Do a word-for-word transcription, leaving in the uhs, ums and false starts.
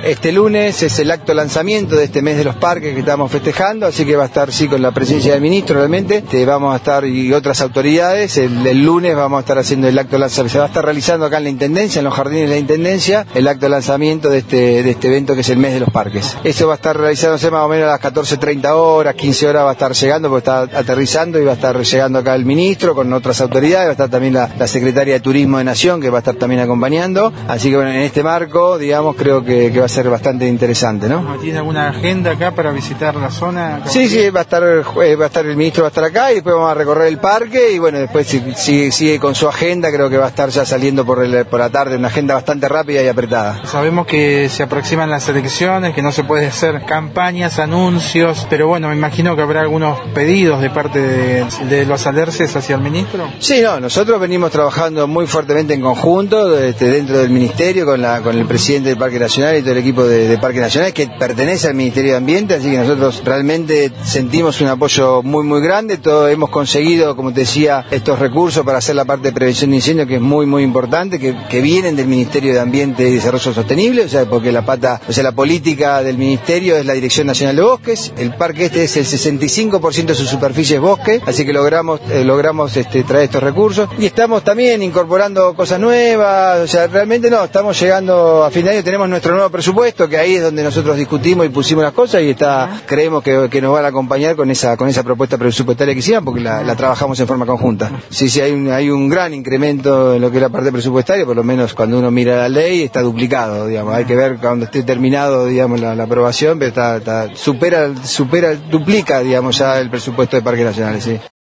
Este lunes es el acto lanzamiento de este mes de los parques que estamos festejando, así que va a estar sí con la presencia del ministro realmente, te vamos a estar y otras autoridades, el, el lunes vamos a estar haciendo el acto lanzamiento, se va a estar realizando acá en la Intendencia, en los jardines de la Intendencia, el acto lanzamiento de este, de este evento que es el mes de los parques. Eso va a estar realizándose más o menos a las catorce treinta horas, quince horas va a estar llegando porque está aterrizando y va a estar llegando acá el ministro con otras autoridades, va a estar también la, la secretaria de Turismo de Nación que va a estar también acompañando, así que bueno, en este marco, digamos, creo que, que va a ser bastante interesante, ¿no? ¿Tiene alguna agenda acá para visitar la zona? Sí, sí, va a estar, va a estar el ministro, va a estar acá y después vamos a recorrer el parque y bueno, después sigue, sigue con su agenda, creo que va a estar ya saliendo por, el, por la tarde, una agenda bastante rápida y apretada. Sabemos que se aproximan las elecciones, que no se puede hacer campañas, anuncios, pero bueno, me imagino que habrá algunos pedidos de parte de, de los alerces hacia el ministro. Sí, no, nosotros venimos trabajando muy fuertemente en conjunto este, dentro del ministerio con, la, con el presidente del Parque Nacional y todo el equipo de, de Parque Nacional que pertenece al Ministerio de Ambiente, así que nosotros realmente sentimos un apoyo muy muy grande, todo hemos conseguido, como te decía, estos recursos para hacer la parte de prevención de incendios que es muy muy importante, que, que vienen del Ministerio de Ambiente y Desarrollo Sostenible, o sea, porque la pata, o sea, la política del ministerio es la Dirección Nacional de Bosques, el parque este es el sesenta y cinco por ciento de su superficie es bosque, así que logramos eh, logramos este, traer estos recursos y estamos también incorporando cosas nuevas, o sea, realmente no, estamos llegando a fin de año, tenemos nuestro nuevo presupuesto, que ahí es donde nosotros discutimos y pusimos las cosas y está, creemos que, que nos van a acompañar con esa con esa propuesta presupuestaria que hicieron porque la, la trabajamos en forma conjunta. Sí, sí, hay un, hay un gran incremento en lo que es la parte presupuestaria, por lo menos cuando uno mira la ley está duplicado, digamos, hay que ver cuando esté terminado, digamos, la, la aprobación, pero está, está supera, supera, duplica, digamos, ya el presupuesto de Parques Nacionales, sí.